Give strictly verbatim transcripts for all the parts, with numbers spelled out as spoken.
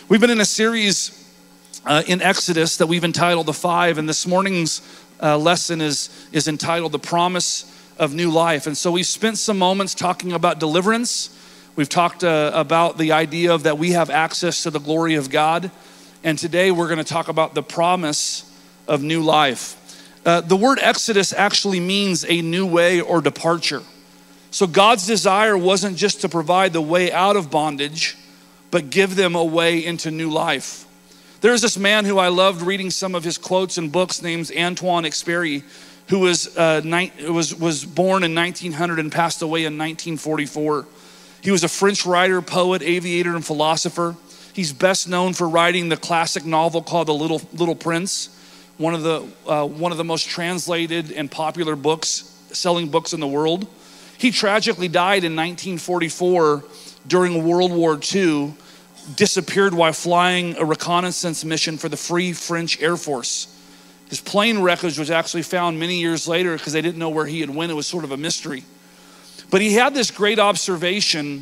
We've been in a series uh, in Exodus that we've entitled The Five, and this morning's uh, lesson is, is entitled The Promise of New Life. And so we've spent some moments talking about deliverance. We've talked uh, about the idea of that we have access to the glory of God. And today we're gonna talk about the promise of new life. Uh, the word Exodus actually means a new way or departure. So God's desire wasn't just to provide the way out of bondage, but give them a way into new life. There's this man who I loved reading some of his quotes and books named Antoine Exupéry, who was, uh, ni- was, was born in nineteen hundred and passed away in nineteen forty-four. He was a French writer, poet, aviator, and philosopher. He's best known for writing the classic novel called The Little, Little Prince, one of the, uh, one of the most translated and popular books, selling books in the world. He tragically died in nineteen forty-four during World War Two, disappeared while flying a reconnaissance mission for the Free French Air Force. His plane wreckage was actually found many years later because they didn't know where he had went. It was sort of a mystery. But he had this great observation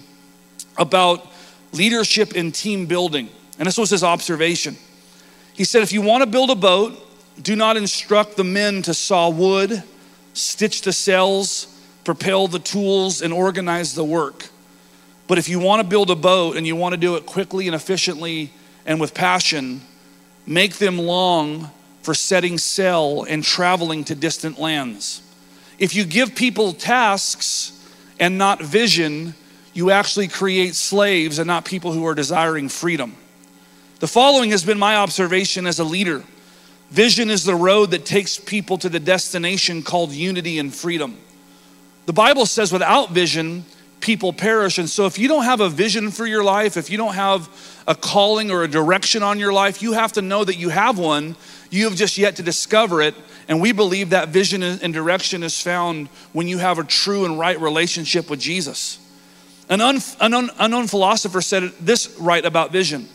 about leadership and team building. And this was his observation. He said, if you want to build a boat, do not instruct the men to saw wood, stitch the sails, propel the tools, and organize the work. But if you want to build a boat and you want to do it quickly and efficiently and with passion, make them long for setting sail and traveling to distant lands. If you give people tasks and not vision, you actually create slaves and not people who are desiring freedom. The following has been my observation as a leader. Vision is the road that takes people to the destination called unity and freedom. The Bible says without vision, people perish. And so if you don't have a vision for your life, if you don't have a calling or a direction on your life, you have to know that you have one. You have just yet to discover it. And we believe that vision and direction is found when you have a true and right relationship with Jesus. An un, unknown, unknown philosopher said this right about vision.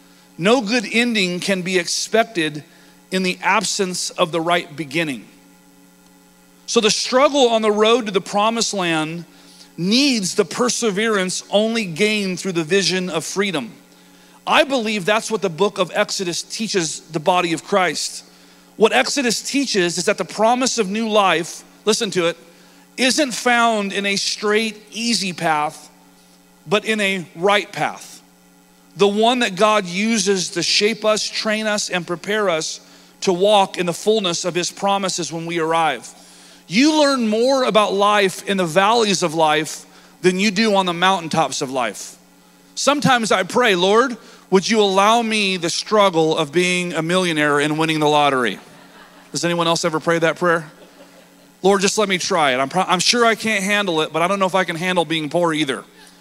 No good ending can be expected in the absence of the right beginning. So the struggle on the road to the promised land needs the perseverance only gained through the vision of freedom. I believe that's what the book of Exodus teaches the body of Christ. What Exodus teaches is that the promise of new life, listen to it, isn't found in a straight, easy path, but in a right path. The one that God uses to shape us, train us, and prepare us to walk in the fullness of his promises when we arrive. You learn more about life in the valleys of life than you do on the mountaintops of life. Sometimes I pray, Lord, would you allow me the struggle of being a millionaire and winning the lottery? Does anyone else ever pray that prayer? Lord, just let me try it. I'm, pro- I'm sure I can't handle it, but I don't know if I can handle being poor either.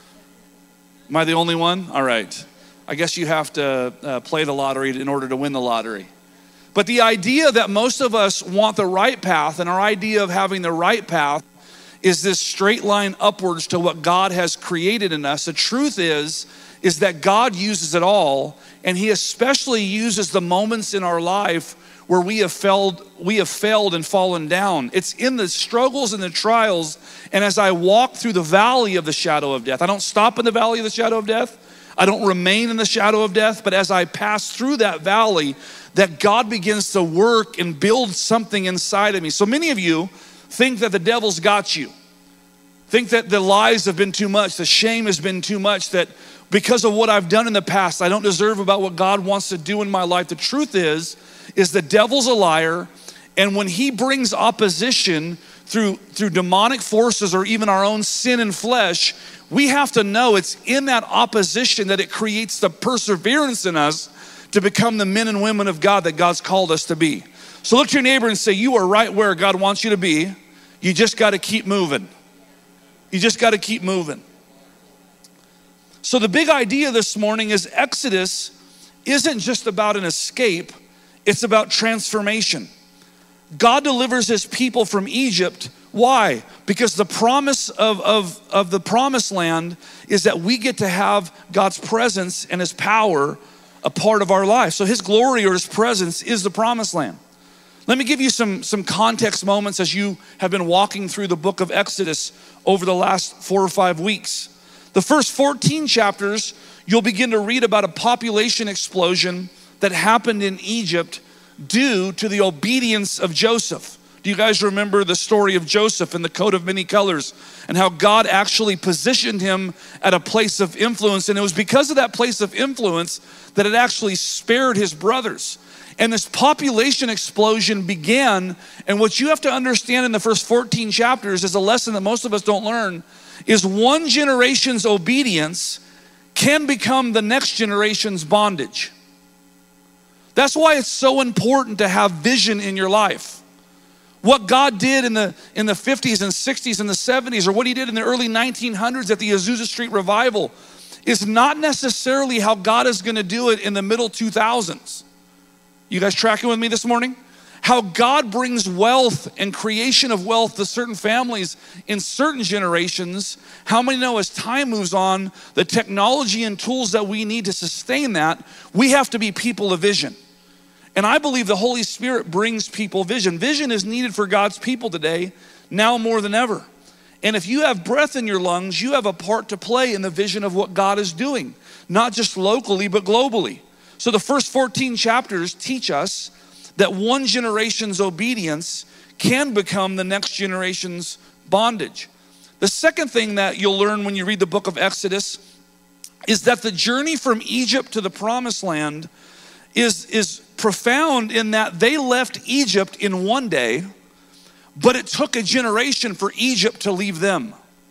Am I the only one? All right. I guess you have to uh, play the lottery in order to win the lottery. But the idea that most of us want the right path, and our idea of having the right path is this straight line upwards to what God has created in us. The truth is, is that God uses it all, and he especially uses the moments in our life where we have failed, we have failed and fallen down. It's in the struggles and the trials, and as I walk through the valley of the shadow of death, I don't stop in the valley of the shadow of death, I don't remain in the shadow of death, but as I pass through that valley, that God begins to work and build something inside of me. So many of you think that the devil's got you. Think that the lies have been too much, the shame has been too much, that because of what I've done in the past, I don't deserve about what God wants to do in my life. The truth is, is the devil's a liar, and when he brings opposition through, through demonic forces or even our own sin and flesh, we have to know it's in that opposition that it creates the perseverance in us to become the men and women of God that God's called us to be. So look to your neighbor and say, you are right where God wants you to be. You just got to keep moving. You just got to keep moving. So the big idea this morning is Exodus isn't just about an escape, it's about transformation. God delivers his people from Egypt. Why? Because the promise of, of, of the promised land is that we get to have God's presence and his power a part of our life. So his glory or his presence is the promised land. Let me give you some, some context moments as you have been walking through the book of Exodus over the last four or five weeks. The first fourteen chapters, you'll begin to read about a population explosion that happened in Egypt due to the obedience of Joseph. Do you guys remember the story of Joseph in the coat of many colors and how God actually positioned him at a place of influence? And it was because of that place of influence that it actually spared his brothers. And this population explosion began, and what you have to understand in the first fourteen chapters is a lesson that most of us don't learn, is one generation's obedience can become the next generation's bondage. That's why it's so important to have vision in your life. What God did in the, in the fifties and sixties and the seventies, or what he did in the early nineteen hundreds at the Azusa Street Revival, is not necessarily how God is gonna do it in the middle two thousands. You guys tracking with me this morning? How God brings wealth and creation of wealth to certain families in certain generations. How many know as time moves on, the technology and tools that we need to sustain that, we have to be people of vision. And I believe the Holy Spirit brings people vision. Vision is needed for God's people today, now more than ever. And if you have breath in your lungs, you have a part to play in the vision of what God is doing, not just locally, but globally. So the first fourteen chapters teach us that one generation's obedience can become the next generation's bondage. The second thing that you'll learn when you read the book of Exodus is that the journey from Egypt to the promised land is, is profound in that they left Egypt in one day, but it took a generation for Egypt to leave them.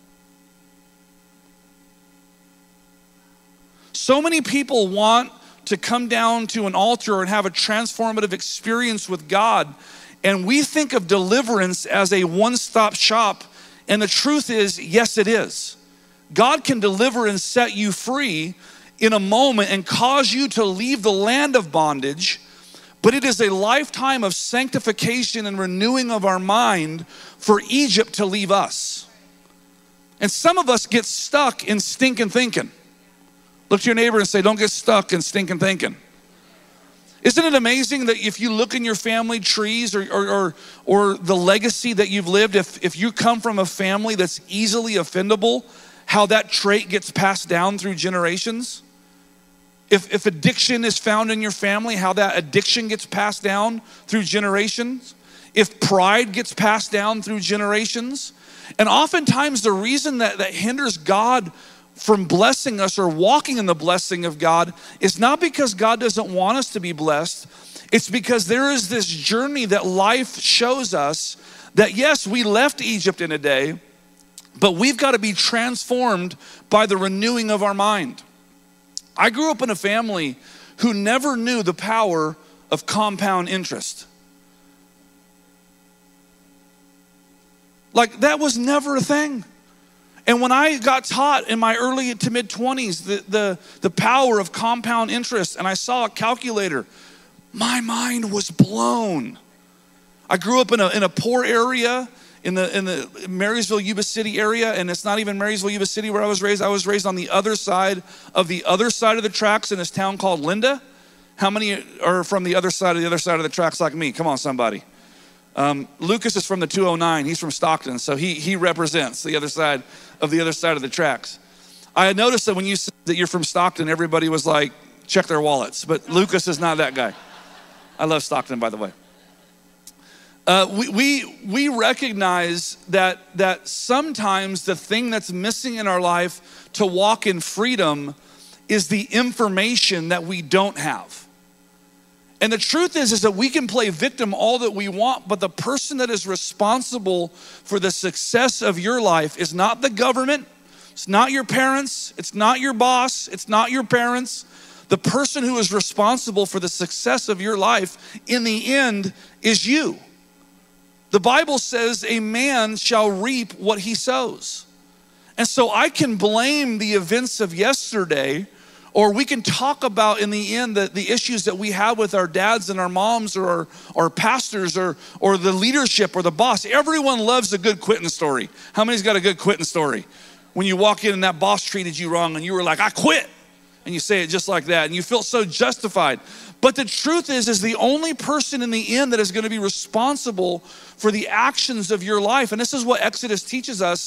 So many people want to come down to an altar and have a transformative experience with God. And we think of deliverance as a one-stop shop. And the truth is, yes, it is. God can deliver and set you free in a moment and cause you to leave the land of bondage. But it is a lifetime of sanctification and renewing of our mind for Egypt to leave us. And some of us get stuck in stinking thinking. Look to your neighbor and say, don't get stuck in stinking thinking. Isn't it amazing that if you look in your family trees or, or, or, or the legacy that you've lived, if, if you come from a family that's easily offendable, how that trait gets passed down through generations? If, if addiction is found in your family, how that addiction gets passed down through generations? If pride gets passed down through generations? And oftentimes the reason that, that hinders God from blessing us or walking in the blessing of God is not because God doesn't want us to be blessed. It's because there is this journey that life shows us that yes, we left Egypt in a day, but we've got to be transformed by the renewing of our mind. I grew up in a family who never knew the power of compound interest. Like that was never a thing. And when I got taught in my early to mid twenties, the, the, the power of compound interest, and I saw a calculator, my mind was blown. I grew up in a, in a poor area in the, in the Marysville, Yuba City area, and it's not even Marysville, Yuba City where I was raised. I was raised on the other side of the other side of the tracks in this town called Linda. How many are from the other side of the other side of the tracks like me? Come on, somebody. Um, Lucas is from the two oh nine. He's from Stockton, so he he represents the other side of the other side of the tracks. I had noticed that when you said that you're from Stockton, everybody was like, check their wallets. But Lucas is not that guy. I love Stockton, by the way. Uh, we, we we recognize that that sometimes the thing that's missing in our life to walk in freedom is the information that we don't have. And the truth is, is that we can play victim all that we want, but the person that is responsible for the success of your life is not the government, it's not your parents, it's not your boss, it's not your parents. The person who is responsible for the success of your life in the end is you. The Bible says a man shall reap what he sows. And so I can blame the events of yesterday, or we can talk about in the end the, the issues that we have with our dads and our moms or our, our pastors or, or the leadership or the boss. Everyone loves a good quitting story. How many's got a good quitting story? When you walk in and that boss treated you wrong and you were like, I quit. And you say it just like that and you feel so justified. But the truth is, is the only person in the end that is gonna be responsible for the actions of your life, and this is what Exodus teaches us,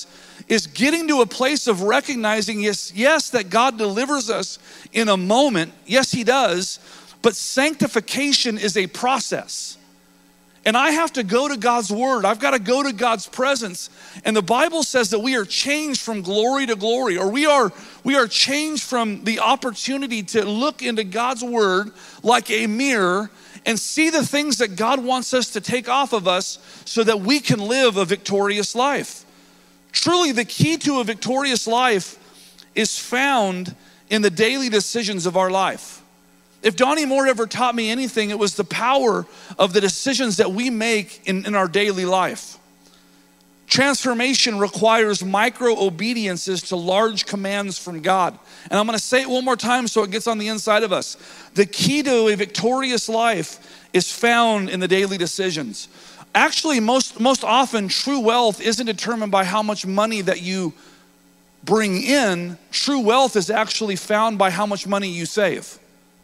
is getting to a place of recognizing, yes, yes, that God delivers us in a moment. Yes, he does. But sanctification is a process. And I have to go to God's word. I've got to go to God's presence. And the Bible says that we are changed from glory to glory, or we are, we are changed from the opportunity to look into God's word like a mirror and see the things that God wants us to take off of us so that we can live a victorious life. Truly, the key to a victorious life is found in the daily decisions of our life. If Donnie Moore ever taught me anything, it was the power of the decisions that we make in, in our daily life. Transformation requires micro obediences to large commands from God. And I'm gonna say it one more time so it gets on the inside of us. The key to a victorious life is found in the daily decisions. Actually, most, most often, true wealth isn't determined by how much money that you bring in. True wealth is actually found by how much money you save.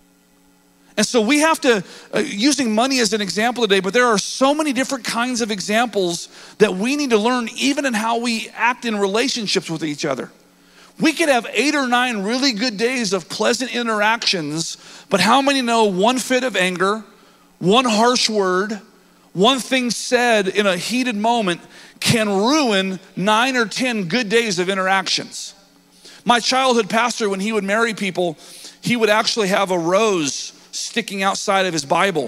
And so we have to, uh, using money as an example today, but there are so many different kinds of examples that we need to learn even in how we act in relationships with each other. We could have eight or nine really good days of pleasant interactions, but how many know one fit of anger, one harsh word, one thing said in a heated moment can ruin nine or ten good days of interactions? My childhood pastor, when he would marry people, he would actually have a rose sticking outside of his Bible.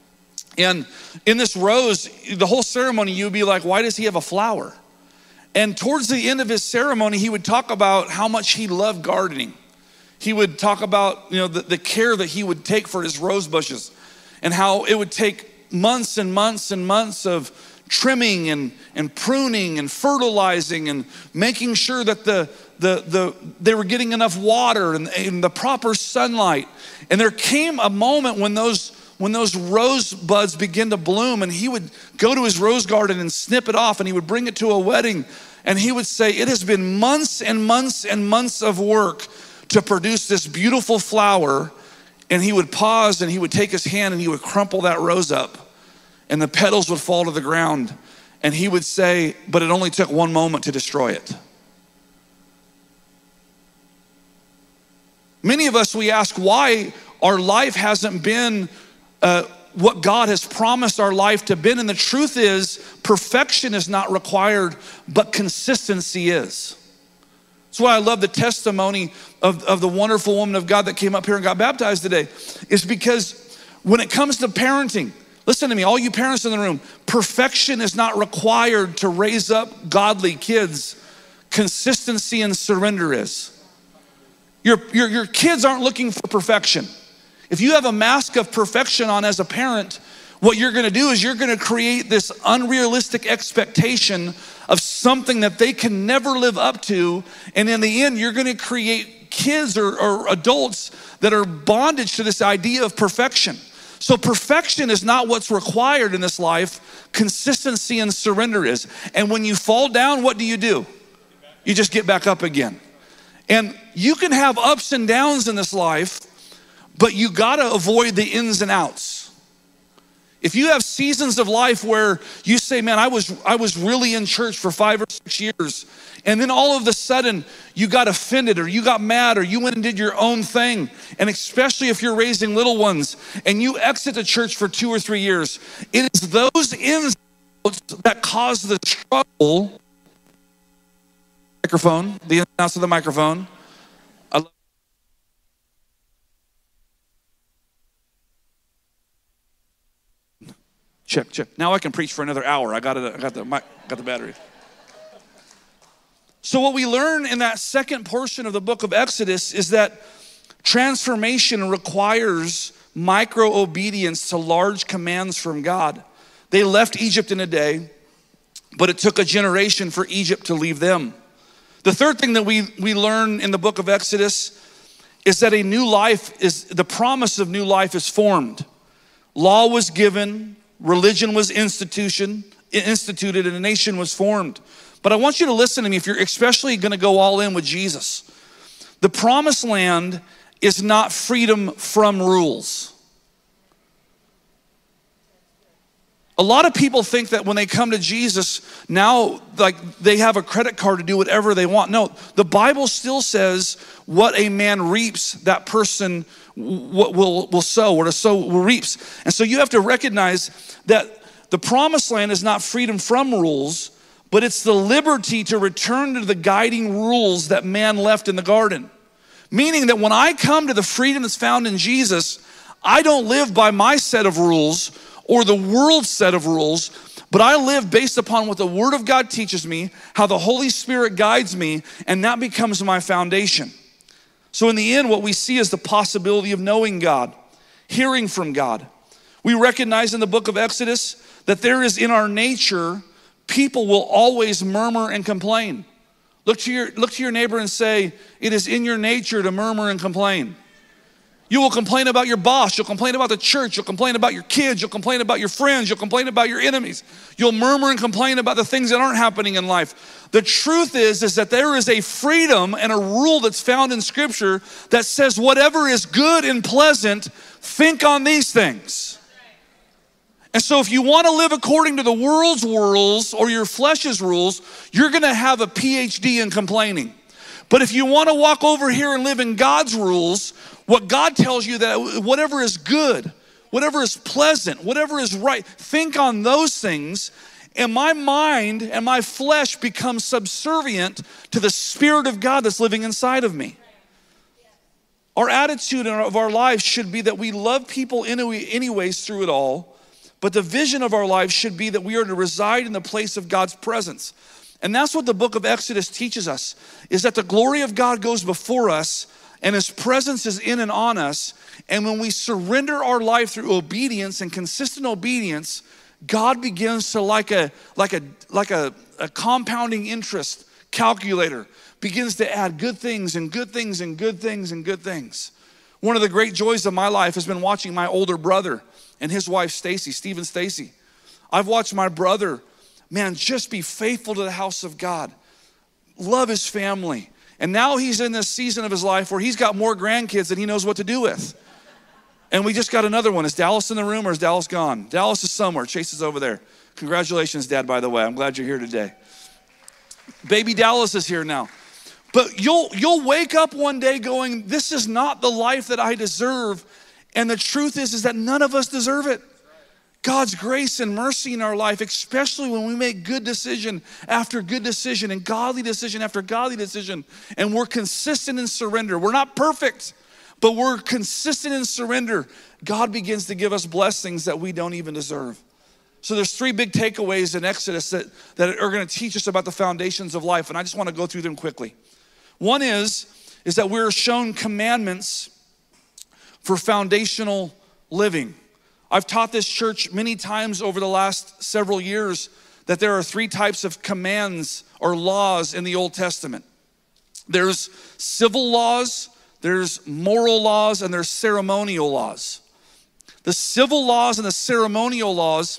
And in this rose, the whole ceremony, you would be like, why does he have a flower? And towards the end of his ceremony, he would talk about how much he loved gardening. He would talk about, you know, the, the care that he would take for his rose bushes and how it would take months and months and months of trimming and, and pruning and fertilizing and making sure that the, the, the, they were getting enough water and, and the proper sunlight. And there came a moment when those, when those rose buds began to bloom, and he would go to his rose garden and snip it off, and he would bring it to a wedding, and he would say, it has been months and months and months of work to produce this beautiful flower. And he would pause and he would take his hand and he would crumple that rose up, and the petals would fall to the ground. And he would say, but it only took one moment to destroy it. Many of us, we ask why our life hasn't been uh, what God has promised our life to be. And the truth is, perfection is not required, but consistency is. That's why I love the testimony of, of the wonderful woman of God that came up here and got baptized today, is because when it comes to parenting, listen to me, all you parents in the room, perfection is not required to raise up godly kids. Consistency and surrender is. Your, your, your kids aren't looking for perfection. If you have a mask of perfection on as a parent, what you're gonna do is you're gonna create this unrealistic expectation of something that they can never live up to. And in the end, you're gonna create kids or, or adults that are bondage to this idea of perfection. So perfection is not what's required in this life. Consistency and surrender is. And when you fall down, what do you do? You just get back up again. And you can have ups and downs in this life, but you gotta avoid the ins and outs. If you have seasons of life where you say, man, I was, I was really in church for five or six years, and then all of a sudden you got offended or you got mad or you went and did your own thing, and especially if you're raising little ones and you exit the church for two or three years, it is those ins and outs that cause the struggle. Microphone, the ins and outs of the microphone. I love Check, check. Now I can preach for another hour. I got it. I got the mic, got the battery. So what we learn in that second portion of the book of Exodus is that transformation requires micro obedience to large commands from God. They left Egypt in a day, but it took a generation for Egypt to leave them. The third thing that we, we learn in the book of Exodus is that a new life is, the promise of new life is formed. Law was given, religion was institution, instituted, and a nation was formed. But I want you to listen to me if you're especially gonna go all in with Jesus. The promised land is not freedom from rules. A lot of people think that when they come to Jesus, now like they have a credit card to do whatever they want. No, the Bible still says what a man reaps, that person will, will, will sow, or to sow will reaps. And so you have to recognize that the promised land is not freedom from rules, but it's the liberty to return to the guiding rules that man left in the garden. Meaning that when I come to the freedom that's found in Jesus, I don't live by my set of rules or the world's set of rules, but I live based upon what the Word of God teaches me, how the Holy Spirit guides me, and that becomes my foundation. So in the end, what we see is the possibility of knowing God, hearing from God. We recognize in the book of Exodus that there is in our nature, people will always murmur and complain. Look to your, look to your neighbor and say, it is in your nature to murmur and complain. You will complain about your boss. You'll complain about the church. You'll complain about your kids. You'll complain about your friends. You'll complain about your enemies. You'll murmur and complain about the things that aren't happening in life. The truth is, is that there is a freedom and a rule that's found in Scripture that says whatever is good and pleasant, think on these things. And so if you want to live according to the world's rules or your flesh's rules, you're going to have a P H D in complaining. But if you want to walk over here and live in God's rules, what God tells you that whatever is good, whatever is pleasant, whatever is right, think on those things, and my mind and my flesh become subservient to the Spirit of God that's living inside of me. Our attitude of our lives should be that we love people anyways through it all, but the vision of our lives should be that we are to reside in the place of God's presence. And that's what the book of Exodus teaches us, is that the glory of God goes before us and His presence is in and on us. And when we surrender our life through obedience and consistent obedience, God begins to, like a like a like a, a compounding interest calculator, begins to add good things and good things and good things and good things. One of the great joys of my life has been watching my older brother and his wife Stacy, Stephen Stacy. I've watched my brother, man, just be faithful to the house of God, love his family. And now he's in this season of his life where he's got more grandkids than he knows what to do with. And we just got another one. Is Dallas in the room or is Dallas gone? Dallas is somewhere. Chase is over there. Congratulations, Dad, by the way. I'm glad you're here today. Baby Dallas is here now. But you'll, you'll wake up one day going, this is not the life that I deserve. And the truth is, is that none of us deserve it. God's grace and mercy in our life, especially when we make good decision after good decision and godly decision after godly decision, and we're consistent in surrender. We're not perfect, but we're consistent in surrender. God begins to give us blessings that we don't even deserve. So there's three big takeaways in Exodus that, that are going to teach us about the foundations of life, and I just want to go through them quickly. One is, is that we're shown commandments for foundational living. I've taught this church many times over the last several years that there are three types of commands or laws in the Old Testament. There's civil laws, there's moral laws, and there's ceremonial laws. The civil laws and the ceremonial laws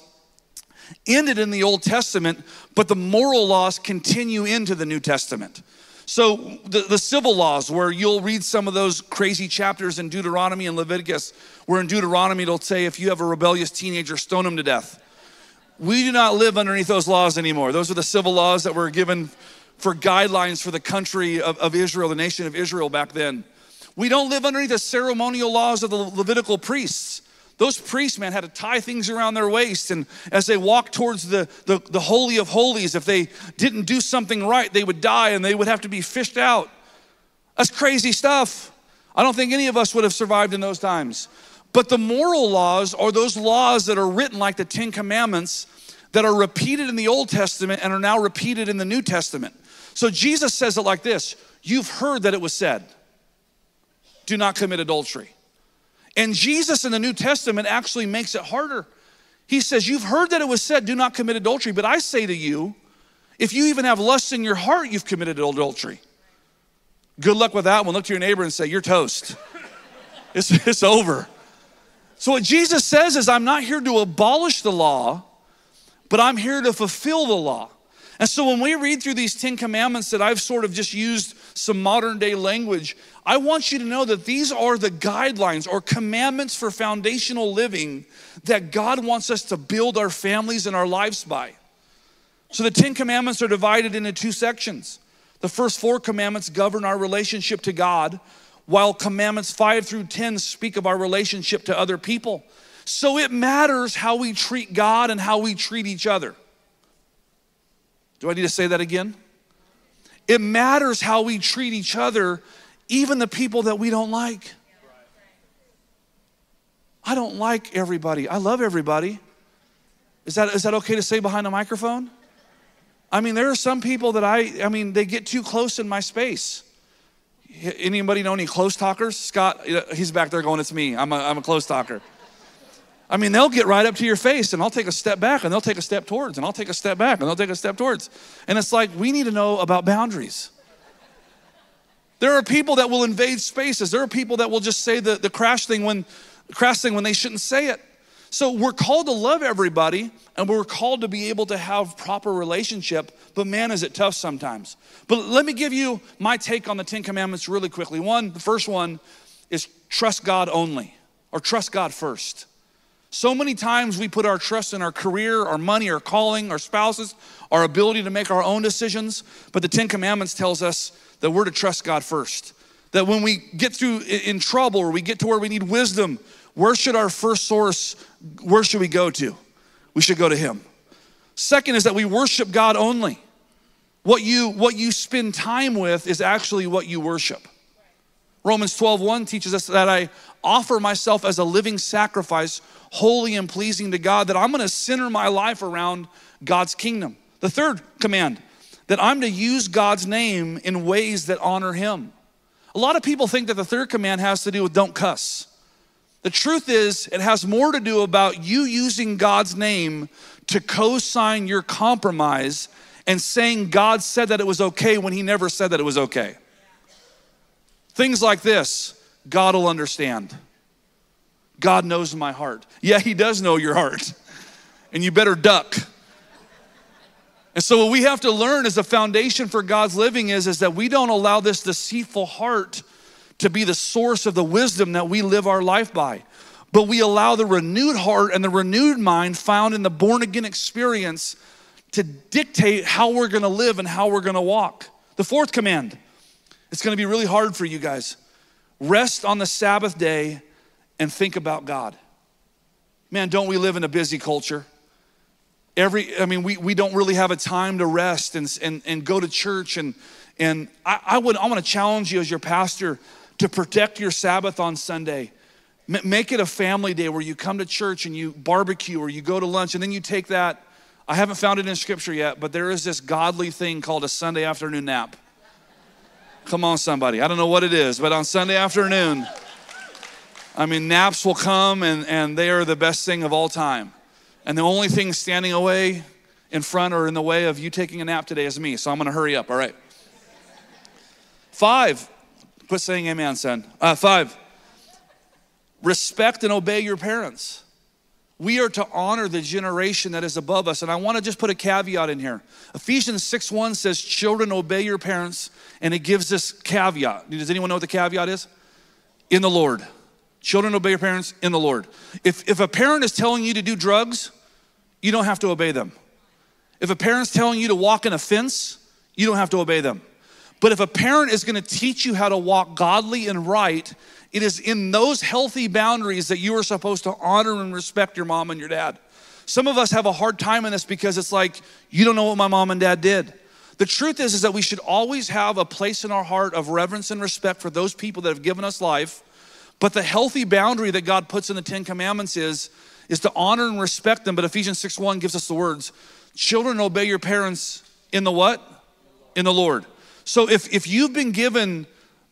ended in the Old Testament, but the moral laws continue into the New Testament. So the, the civil laws, where you'll read some of those crazy chapters in Deuteronomy and Leviticus, where in Deuteronomy it'll say, if you have a rebellious teenager, stone him to death. We do not live underneath those laws anymore. Those are the civil laws that were given for guidelines for the country of, of Israel, the nation of Israel back then. We don't live underneath the ceremonial laws of the Levitical priests. Those priests, man, had to tie things around their waist, and as they walked towards the, the, the Holy of Holies, if they didn't do something right, they would die and they would have to be fished out. That's crazy stuff. I don't think any of us would have survived in those times. But the moral laws are those laws that are written like the Ten Commandments that are repeated in the Old Testament and are now repeated in the New Testament. So Jesus says it like this: you've heard that it was said, do not commit adultery. And Jesus in the New Testament actually makes it harder. He says, you've heard that it was said, do not commit adultery. But I say to you, if you even have lust in your heart, you've committed adultery. Good luck with that one. Look to your neighbor and say, you're toast. It's, it's over. So what Jesus says is, I'm not here to abolish the law, but I'm here to fulfill the law. And so when we read through these Ten Commandments that I've sort of just used some modern day language, I want you to know that these are the guidelines or commandments for foundational living that God wants us to build our families and our lives by. So the Ten Commandments are divided into two sections. The first four commandments govern our relationship to God, while commandments five through ten speak of our relationship to other people. So it matters how we treat God and how we treat each other. Do I need to say that again? It matters how we treat each other, even the people that we don't like. I don't like everybody. I love everybody. Is that, is that okay to say behind a microphone? I mean, there are some people that I, I mean, they get too close in my space. Anybody know any close talkers? Scott, he's back there going, it's me. I'm a, I'm a close talker. I mean, they'll get right up to your face and I'll take a step back and they'll take a step towards and I'll take a step back and they'll take a step towards. And it's like, we need to know about boundaries. There are people that will invade spaces. There are people that will just say the, the crash thing when, crash thing when they shouldn't say it. So we're called to love everybody and we're called to be able to have proper relationship, but man, is it tough sometimes. But let me give you my take on the Ten Commandments really quickly. One, the first one is trust God only, or trust God first. So many times we put our trust in our career, our money, our calling, our spouses, our ability to make our own decisions. But the Ten Commandments tells us that we're to trust God first. That when we get through in trouble or we get to where we need wisdom, where should our first source, where should we go to? We should go to Him. Second is that we worship God only. What you, what you spend time with is actually what you worship. Romans twelve one teaches us that I offer myself as a living sacrifice, holy and pleasing to God, that I'm gonna center my life around God's kingdom. The third command, that I'm to use God's name in ways that honor Him. A lot of people think that the third command has to do with don't cuss. The truth is, it has more to do about you using God's name to co-sign your compromise and saying God said that it was okay when He never said that it was okay. Things like this, God will understand. God knows my heart. Yeah, He does know your heart. And you better duck. And so what we have to learn as the foundation for God's living is, is that we don't allow this deceitful heart to be the source of the wisdom that we live our life by. But we allow the renewed heart and the renewed mind found in the born again experience to dictate how we're gonna live and how we're gonna walk. The fourth command, it's gonna be really hard for you guys. Rest on the Sabbath day and think about God. Man, don't we live in a busy culture? Every, I mean, we, we don't really have a time to rest and, and, and go to church. And, and I, I would, I wanna challenge you as your pastor to protect your Sabbath on Sunday. M- make it a family day where you come to church and you barbecue or you go to lunch and then you take that. I haven't found it in scripture yet, but there is this godly thing called a Sunday afternoon nap. Come on, somebody. I don't know what it is, but on Sunday afternoon, I mean, naps will come and, and they are the best thing of all time. And the only thing standing away in front or in the way of you taking a nap today is me. So I'm gonna hurry up, all right. Five, quit saying amen, son. Uh, five, respect and obey your parents. We are to honor the generation that is above us. And I wanna just put a caveat in here. Ephesians six one says, children, obey your parents. And it gives this caveat. Does anyone know what the caveat is? In the Lord. Children, obey your parents in the Lord. If, if a parent is telling you to do drugs, you don't have to obey them. If a parent's telling you to walk in a fence, you don't have to obey them. But if a parent is gonna teach you how to walk godly and right, it is in those healthy boundaries that you are supposed to honor and respect your mom and your dad. Some of us have a hard time in this because it's like, you don't know what my mom and dad did. The truth is, is that we should always have a place in our heart of reverence and respect for those people that have given us life. But the healthy boundary that God puts in the Ten Commandments is, is to honor and respect them. But Ephesians six one gives us the words, children, obey your parents in the what? In the Lord. So if, if you've been given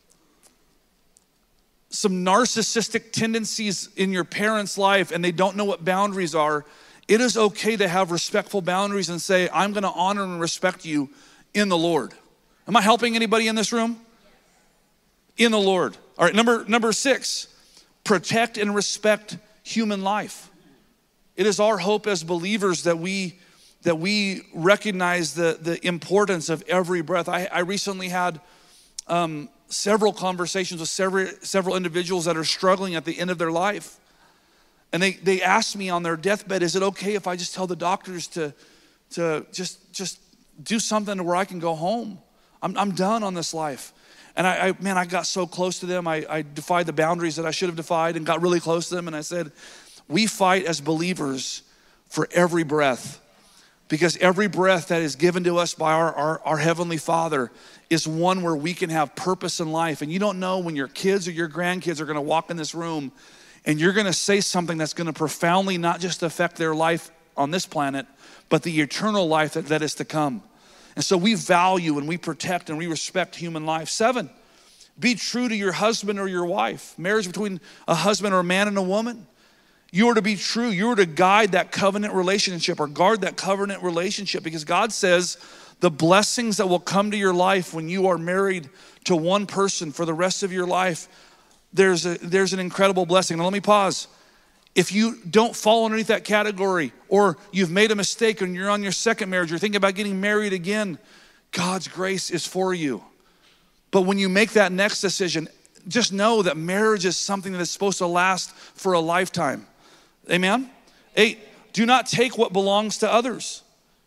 some narcissistic tendencies in your parents' life and they don't know what boundaries are, it is okay to have respectful boundaries and say, I'm gonna honor and respect you in the Lord. Am I helping anybody in this room? In the Lord. All right, number, number six, protect and respect human life. It is our hope as believers that we that we recognize the, the importance of every breath. I, I recently had um, several conversations with several, several individuals that are struggling at the end of their life. And they, they asked me on their deathbed, is it okay if I just tell the doctors to, to just, just do something to where I can go home? I'm, I'm done on this life. And I, I, man, I got so close to them. I, I defied the boundaries that I should have defied and got really close to them. And I said, we fight as believers for every breath, because every breath that is given to us by our, our, our Heavenly Father is one where we can have purpose in life. And you don't know when your kids or your grandkids are gonna walk in this room and you're gonna say something that's gonna profoundly not just affect their life on this planet, but the eternal life that, that is to come. And so we value and we protect and we respect human life. Seven, be true to your husband or your wife. Marriage between a husband or a man and a woman. You are to be true. You are to guide that covenant relationship or guard that covenant relationship, because God says the blessings that will come to your life when you are married to one person for the rest of your life, there's, a, there's an incredible blessing. Now let me pause. If you don't fall underneath that category, or you've made a mistake and you're on your second marriage, you're thinking about getting married again, God's grace is for you. But when you make that next decision, just know that marriage is something that is supposed to last for a lifetime. Amen? Eight, do not take what belongs to others.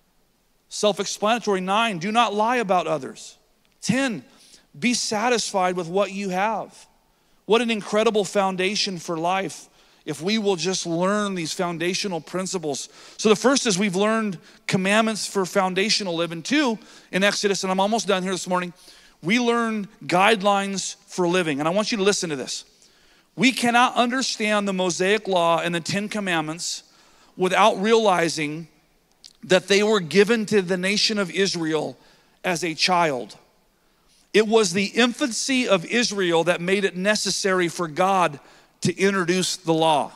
Self-explanatory. Nine, do not lie about others. Ten, be satisfied with what you have. What an incredible foundation for life if we will just learn these foundational principles. So the first is we've learned commandments for foundational living. Two, in Exodus, and I'm almost done here this morning, we learn guidelines for living. And I want you to listen to this. We cannot understand the Mosaic Law and the Ten Commandments without realizing that they were given to the nation of Israel as a child. It was the infancy of Israel that made it necessary for God to introduce the law.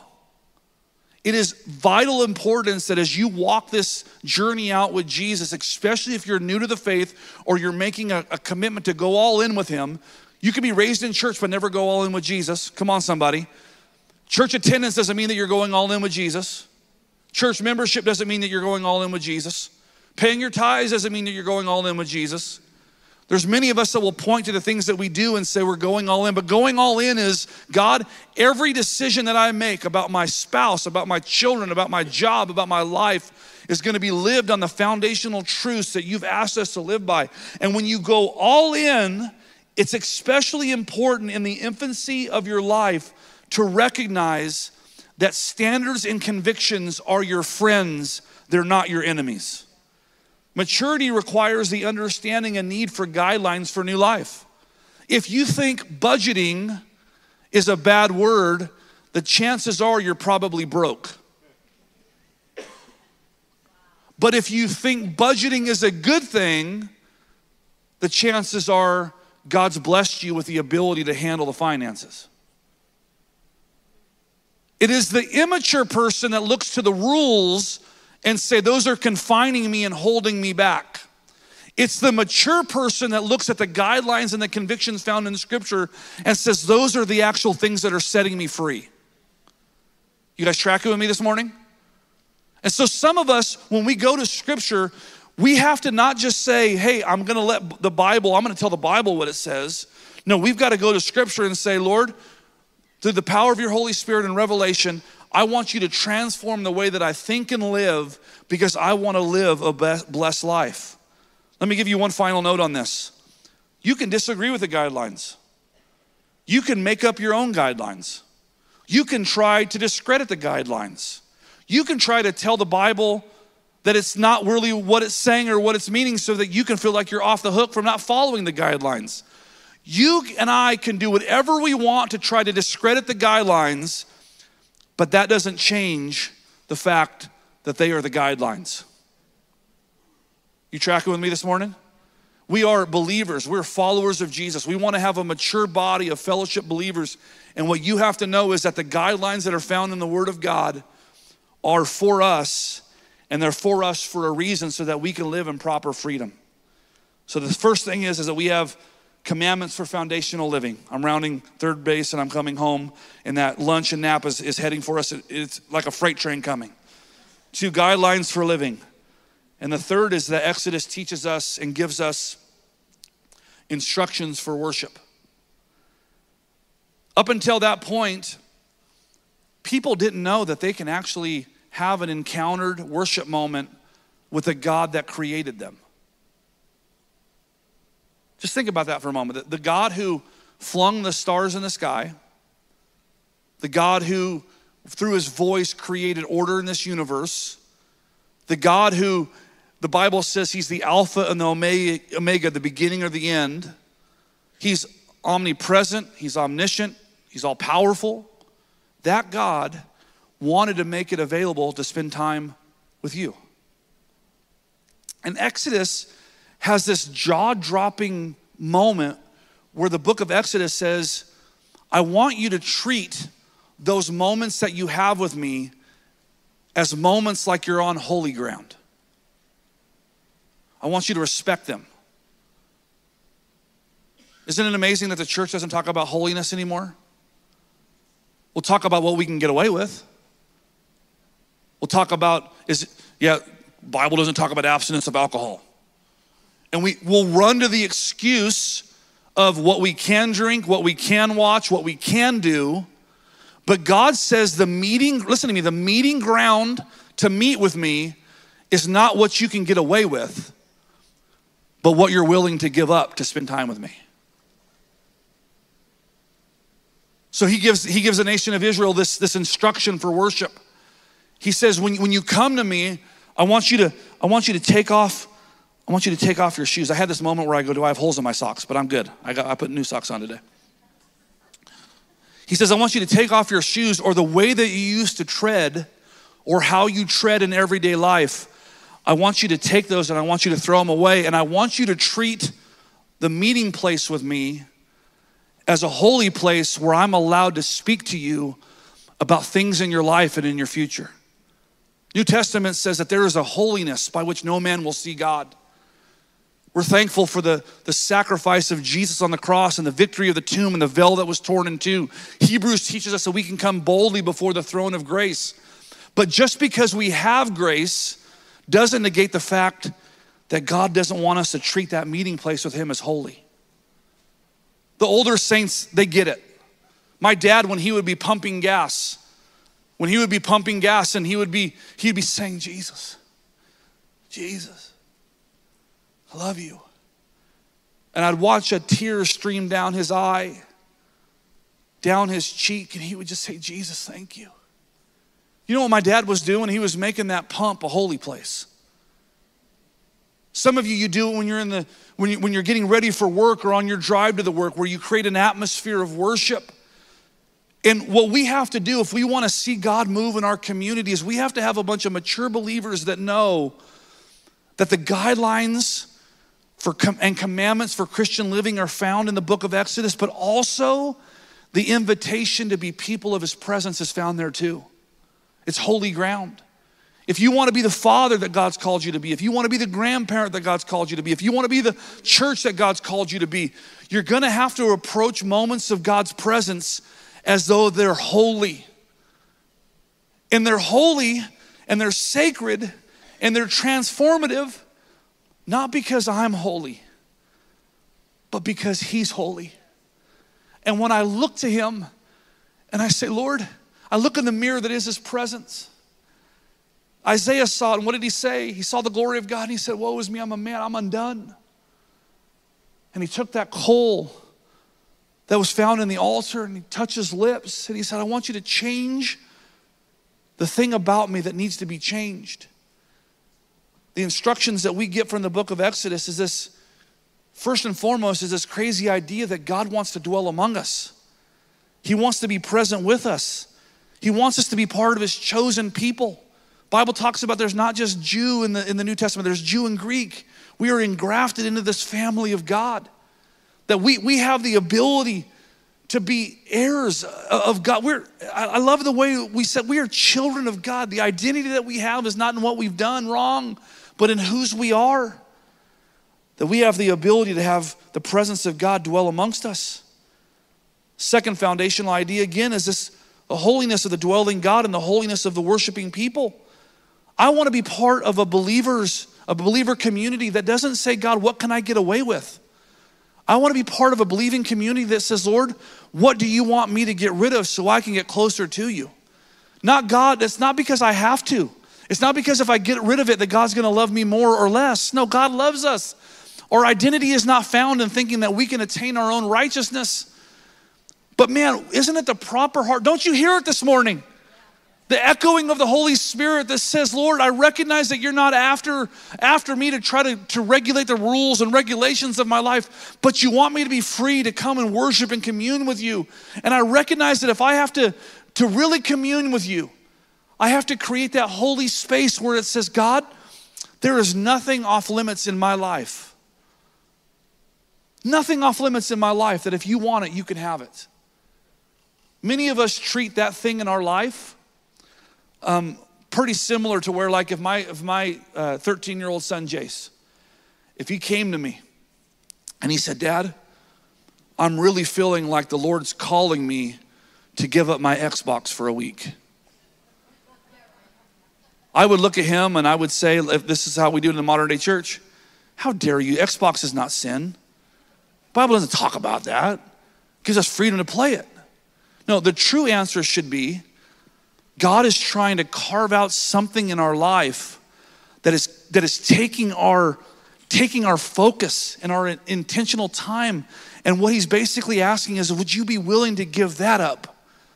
It is vital importance that as you walk this journey out with Jesus, especially if you're new to the faith or you're making a, a commitment to go all in with him. You can be raised in church but never go all in with Jesus. Come on, somebody. Church attendance doesn't mean that you're going all in with Jesus. Church membership doesn't mean that you're going all in with Jesus. Paying your tithes doesn't mean that you're going all in with Jesus. There's many of us that will point to the things that we do and say we're going all in, but going all in is, God, every decision that I make about my spouse, about my children, about my job, about my life is gonna be lived on the foundational truths that you've asked us to live by. And when you go all in, it's especially important in the infancy of your life to recognize that standards and convictions are your friends, they're not your enemies. Maturity requires the understanding and need for guidelines for new life. If you think budgeting is a bad word, the chances are you're probably broke. But if you think budgeting is a good thing, the chances are God's blessed you with the ability to handle the finances. It is the immature person that looks to the rules and say, those are confining me and holding me back. It's the mature person that looks at the guidelines and the convictions found in Scripture and says, those are the actual things that are setting me free. You guys tracking with me this morning? And so some of us, when we go to Scripture, we have to not just say, hey, I'm gonna let the Bible, I'm gonna tell the Bible what it says. No, we've got to go to Scripture and say, Lord, through the power of your Holy Spirit and revelation, I want you to transform the way that I think and live, because I want to live a blessed life. Let me give you one final note on this. You can disagree with the guidelines. You can make up your own guidelines. You can try to discredit the guidelines. You can try to tell the Bible that it's not really what it's saying or what it's meaning so that you can feel like you're off the hook from not following the guidelines. You and I can do whatever we want to try to discredit the guidelines, but that doesn't change the fact that they are the guidelines. You tracking with me this morning? We are believers. We're followers of Jesus. We want to have a mature body of fellowship believers. And what you have to know is that the guidelines that are found in the Word of God are for us, and they're for us for a reason so that we can live in proper freedom. So the first thing is, is that we have commandments for foundational living. I'm rounding third base and I'm coming home, and that lunch and nap is, is heading for us. It's like a freight train coming. Two guidelines for living. And the third is that Exodus teaches us and gives us instructions for worship. Up until that point, people didn't know that they can actually have an encountered worship moment with a God that created them. Just think about that for a moment. The God who flung the stars in the sky, the God who, through his voice, created order in this universe, the God who, the Bible says he's the Alpha and the Omega, the beginning or the end. He's omnipresent, he's omniscient, he's all powerful. That God wanted to make it available to spend time with you. And Exodus has this jaw-dropping moment where the book of Exodus says, I want you to treat those moments that you have with me as moments like you're on holy ground. I want you to respect them. Isn't it amazing that the church doesn't talk about holiness anymore? We'll talk about what we can get away with. We'll talk about, is yeah, Bible doesn't talk about abstinence of alcohol. And we will run to the excuse of what we can drink, what we can watch, what we can do. But God says the meeting, listen to me, the meeting ground to meet with me is not what you can get away with, but what you're willing to give up to spend time with me. So he gives, he gives the nation of Israel this, this instruction for worship. He says, when, when you come to me, I want you to, I want you to take off, I want you to take off your shoes. I had this moment where I go, do I have holes in my socks? But I'm good. I got, I put new socks on today. He says, I want you to take off your shoes, or the way that you used to tread, or how you tread in everyday life. I want you to take those and I want you to throw them away. And I want you to treat the meeting place with me as a holy place where I'm allowed to speak to you about things in your life and in your future. New Testament says that there is a holiness by which no man will see God. We're thankful for the, the sacrifice of Jesus on the cross and the victory of the tomb and the veil that was torn in two. Hebrews teaches us that we can come boldly before the throne of grace. But just because we have grace doesn't negate the fact that God doesn't want us to treat that meeting place with him as holy. The older saints, they get it. My dad, when he would be pumping gas, when he would be pumping gas and he would be, he'd be saying, Jesus, Jesus, I love you. And I'd watch a tear stream down his eye, down his cheek, and he would just say, Jesus, thank you. You know what my dad was doing? He was making that pump a holy place. Some of you, you do it when you're in the when you when you're getting ready for work or on your drive to the work, where you create an atmosphere of worship. And what we have to do if we want to see God move in our community is we have to have a bunch of mature believers that know that the guidelines for com- and commandments for Christian living are found in the book of Exodus, but also the invitation to be people of his presence is found there too. It's holy ground. If you want to be the father that God's called you to be, if you want to be the grandparent that God's called you to be, if you want to be the church that God's called you to be, you're going to have to approach moments of God's presence as though they're holy. And they're holy and they're sacred and they're transformative, not because I'm holy, but because he's holy. And when I look to him and I say, Lord, I look in the mirror that is his presence. Isaiah saw it, and what did he say? He saw the glory of God, and he said, woe is me, I'm a man, I'm undone. And he took that coal that was found in the altar, and he touched his lips, and he said, I want you to change the thing about me that needs to be changed. The instructions that we get from the book of Exodus is this, first and foremost, is this crazy idea that God wants to dwell among us. He wants to be present with us. He wants us to be part of his chosen people. Bible talks about there's not just Jew in the, in the New Testament, there's Jew and Greek. We are engrafted into this family of God. That we, we have the ability to be heirs of God. We're, I love the way we said we are children of God. The identity that we have is not in what we've done wrong, but in whose we are. That we have the ability to have the presence of God dwell amongst us. Second foundational idea, again, is this the holiness of the dwelling God and the holiness of the worshiping people. I want to be part of a believer's, a believer community that doesn't say, God, what can I get away with? I want to be part of a believing community that says, Lord, what do you want me to get rid of so I can get closer to you? Not God, it's not because I have to. It's not because if I get rid of it that God's gonna love me more or less. No, God loves us. Our identity is not found in thinking that we can attain our own righteousness. But man, isn't it the proper heart? Don't you hear it this morning? The echoing of the Holy Spirit that says, Lord, I recognize that you're not after, after me to try to, to regulate the rules and regulations of my life, but you want me to be free to come and worship and commune with you. And I recognize that if I have to, to really commune with you, I have to create that holy space where it says, God, there is nothing off limits in my life. Nothing off limits in my life that if you want it, you can have it. Many of us treat that thing in our life Um, pretty similar to where, like, if my if my uh, thirteen-year-old son Jace, if he came to me and he said, Dad, I'm really feeling like the Lord's calling me to give up my Xbox for a week. I would look at him and I would say, if this is how we do it in the modern day church, how dare you? Xbox is not sin. The Bible doesn't talk about that. It gives us freedom to play it. No, the true answer should be, God is trying to carve out something in our life that is that is taking our taking our focus and our intentional time. And what he's basically asking is, would you be willing to give that up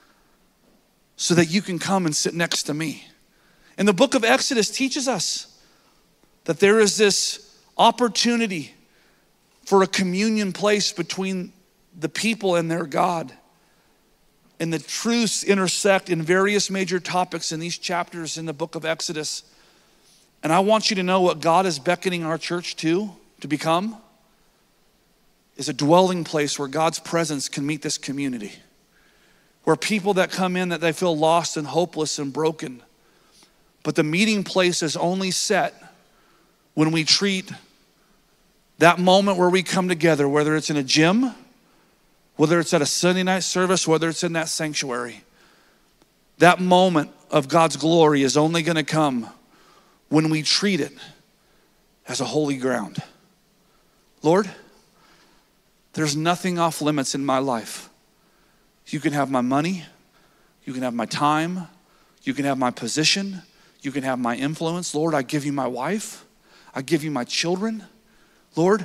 so that you can come and sit next to me? And the book of Exodus teaches us that there is this opportunity for a communion place between the people and their God. And the truths intersect in various major topics in these chapters in the book of Exodus. And I want you to know what God is beckoning our church to, to become, is a dwelling place where God's presence can meet this community. Where people that come in, that they feel lost and hopeless and broken. But the meeting place is only set when we treat that moment where we come together, whether it's in a gym, whether it's at a Sunday night service, whether it's in that sanctuary. That moment of God's glory is only gonna come when we treat it as a holy ground. Lord, there's nothing off limits in my life. You can have my money, you can have my time, you can have my position, you can have my influence. Lord, I give you my wife, I give you my children. Lord,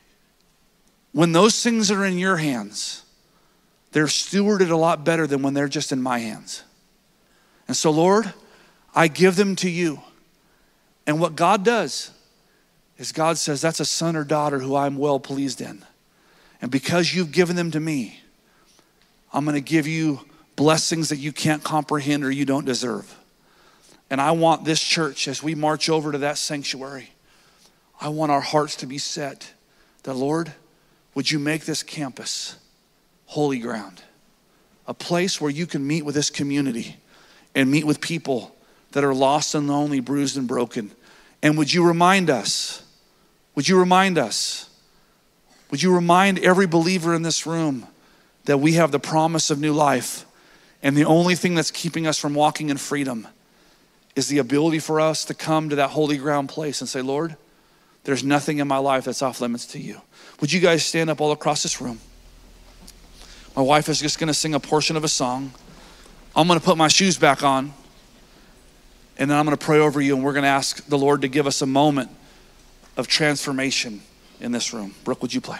when those things are in your hands, they're stewarded a lot better than when they're just in my hands. And so, Lord, I give them to you. And what God does is God says, that's a son or daughter who I'm well pleased in. And because you've given them to me, I'm gonna give you blessings that you can't comprehend or you don't deserve. And I want this church, as we march over to that sanctuary, I want our hearts to be set that, Lord, would you make this campus holy ground, a place where you can meet with this community and meet with people that are lost and lonely, bruised and broken. And would you remind us, would you remind us, would you remind every believer in this room that we have the promise of new life, and the only thing that's keeping us from walking in freedom is the ability for us to come to that holy ground place and say, Lord, there's nothing in my life that's off limits to you. Would you guys stand up all across this room? My wife is just gonna sing a portion of a song. I'm gonna put my shoes back on, and then I'm gonna pray over you, and we're gonna ask the Lord to give us a moment of transformation in this room. Brooke, would you play?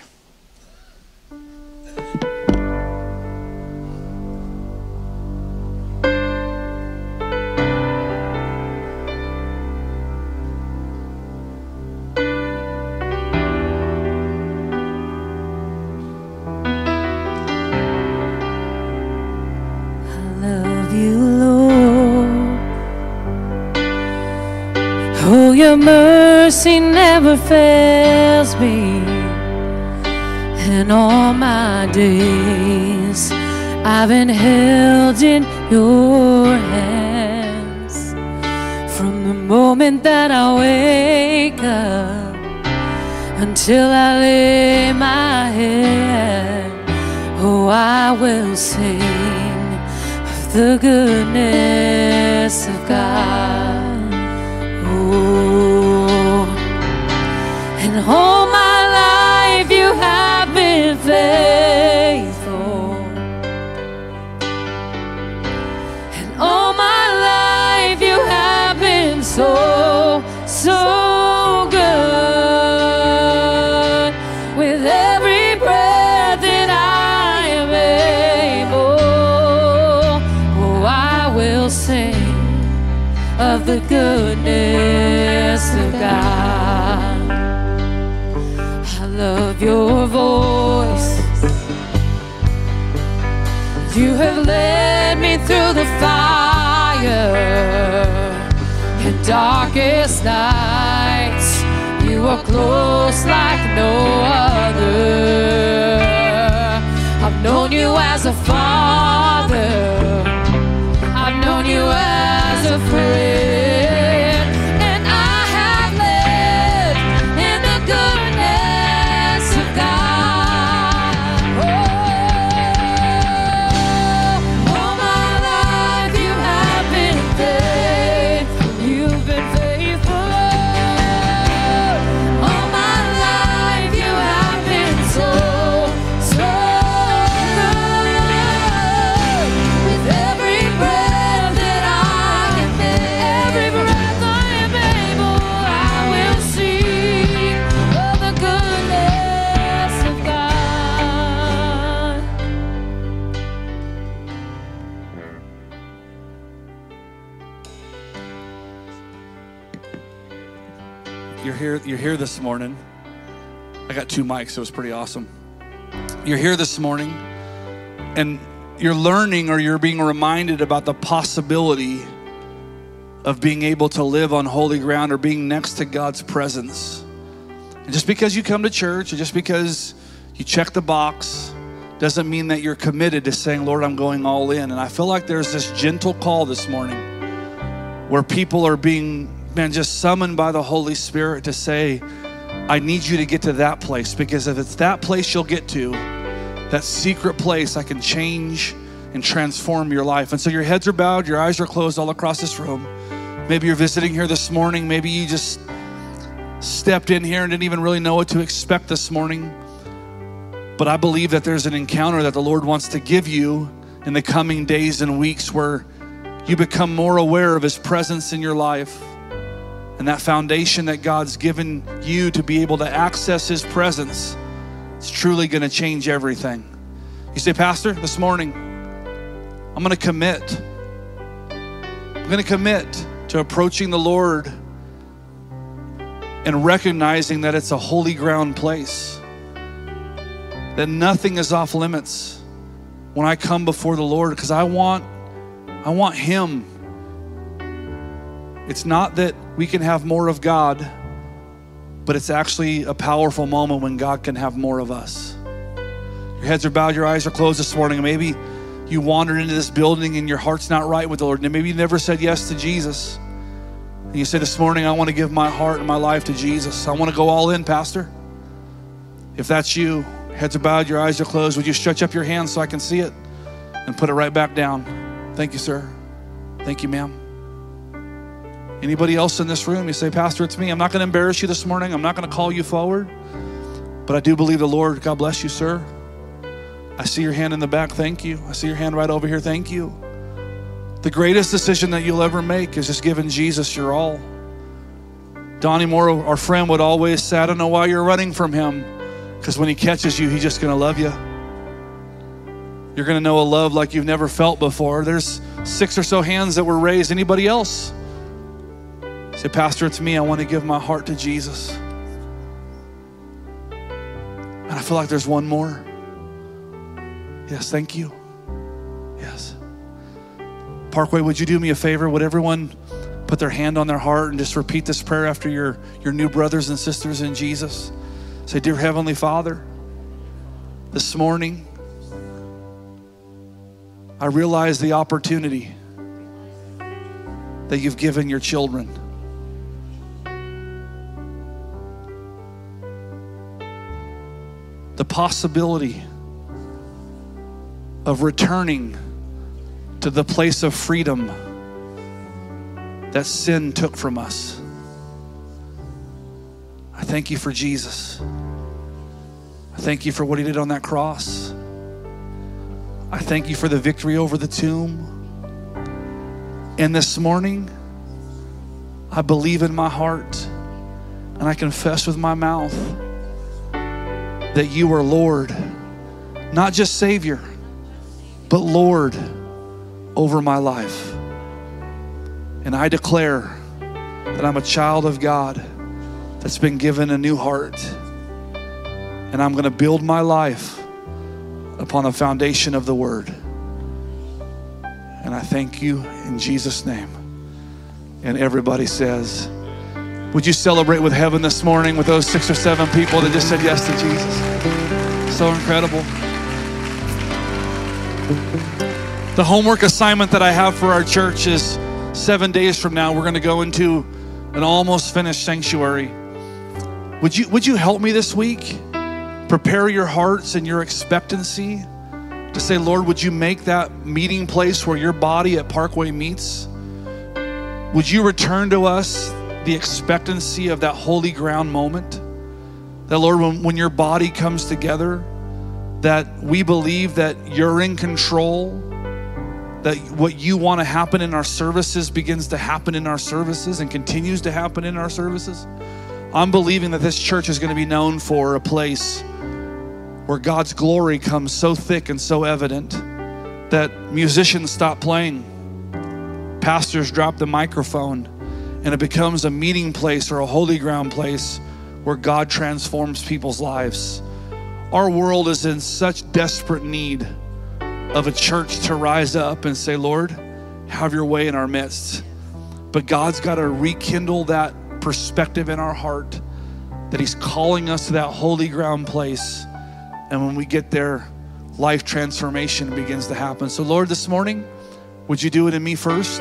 Your mercy never fails me, and all my days I've been held in your hands. From the moment that I wake up until I lay my head, oh, I will sing of the goodness of God. Oh, of the goodness of God. I love your voice. You have led me through the fire and darkest nights. You are close like no other. I've known you as a father. I've known you as a friend. And I have lived in the goodness of God. Oh, all my life you have been faithful. You've been faithful. All my life you have been so, so good. With every breath that I am every breath I am able, I will sing of the goodness of God. You're here, you're here this morning. I got two mics, so it's pretty awesome. You're here this morning and you're learning, or you're being reminded about the possibility of being able to live on holy ground or being next to God's presence. And just because you come to church, or just because you check the box, doesn't mean that you're committed to saying, Lord, I'm going all in. And I feel like there's this gentle call this morning where people are being, man, just summoned by the Holy Spirit to say, I need you to get to that place, because if it's that place you'll get to, that secret place, I can change and transform your life. And so your heads are bowed, your eyes are closed all across this room. Maybe you're visiting here this morning. Maybe you just stepped in here and didn't even really know what to expect this morning. But I believe that there's an encounter that the Lord wants to give you in the coming days and weeks where you become more aware of His presence in your life. And that foundation that God's given you to be able to access His presence, it's truly gonna change everything. You say, Pastor, this morning, I'm gonna commit. I'm gonna commit to approaching the Lord and recognizing that it's a holy ground place, that nothing is off limits when I come before the Lord, because I want, I want Him. It's not that we can have more of God, but it's actually a powerful moment when God can have more of us. Your heads are bowed, your eyes are closed this morning. Maybe you wandered into this building and your heart's not right with the Lord. And maybe you never said yes to Jesus. And you say, this morning, I want to give my heart and my life to Jesus. I want to go all in, Pastor. If that's you, heads are bowed, your eyes are closed. Would you stretch up your hands so I can see it and put it right back down? Thank you, sir. Thank you, ma'am. Anybody else in this room? You say, Pastor, it's me. I'm not going to embarrass you this morning. I'm not going to call you forward. But I do believe the Lord. God bless you, sir. I see your hand in the back. Thank you. I see your hand right over here. Thank you. The greatest decision that you'll ever make is just giving Jesus your all. Donnie Moore, our friend, would always say, I don't know why you're running from Him, because when He catches you, He's just going to love you. You're going to know a love like you've never felt before. There's six or so hands that were raised. Anybody else? Say, Pastor, it's me. I want to give my heart to Jesus. And I feel like there's one more. Yes, thank you. Yes. Parkway, would you do me a favor? Would everyone put their hand on their heart and just repeat this prayer after your, your new brothers and sisters in Jesus? Say, Dear Heavenly Father, this morning, I realize the opportunity that you've given your children. The possibility of returning to the place of freedom that sin took from us. I thank you for Jesus. I thank you for what He did on that cross. I thank you for the victory over the tomb. And this morning, I believe in my heart and I confess with my mouth that you are Lord, not just Savior, but Lord over my life. And I declare that I'm a child of God that's been given a new heart. And I'm gonna build my life upon a foundation of the Word. And I thank you in Jesus' name. And everybody says, would you celebrate with heaven this morning with those six or seven people that just said yes to Jesus? So incredible. The homework assignment that I have for our church is seven days from now, we're gonna go into an almost finished sanctuary. Would you, would you help me this week? Prepare your hearts and your expectancy to say, Lord, would you make that meeting place where your body at Parkway meets? Would you return to us the expectancy of that holy ground moment? That, Lord, when, when your body comes together, that we believe that you're in control, that what you want to happen in our services begins to happen in our services and continues to happen in our services. I'm believing that this church is going to be known for a place where God's glory comes so thick and so evident that musicians stop playing, pastors drop the microphone, and it becomes a meeting place or a holy ground place where God transforms people's lives. Our world is in such desperate need of a church to rise up and say, Lord, have your way in our midst. But God's got to rekindle that perspective in our heart that he's calling us to that holy ground place. And when we get there, life transformation begins to happen. So Lord, this morning, would you do it in me first?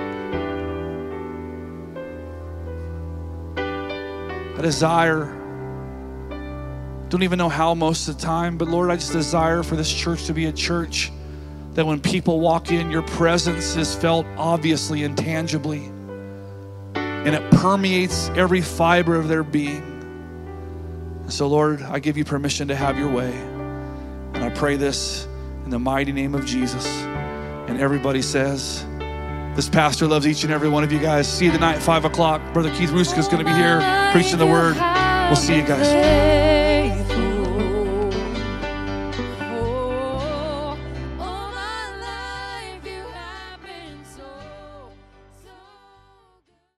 I desire, don't even know how most of the time, but Lord, I just desire for this church to be a church that when people walk in, your presence is felt obviously and tangibly, and it permeates every fiber of their being. So Lord, I give you permission to have your way. And I pray this in the mighty name of Jesus. And everybody says, this pastor loves each and every one of you guys. See you tonight at five o'clock. Brother Keith Ruska is going to be here preaching the word. We'll see you guys.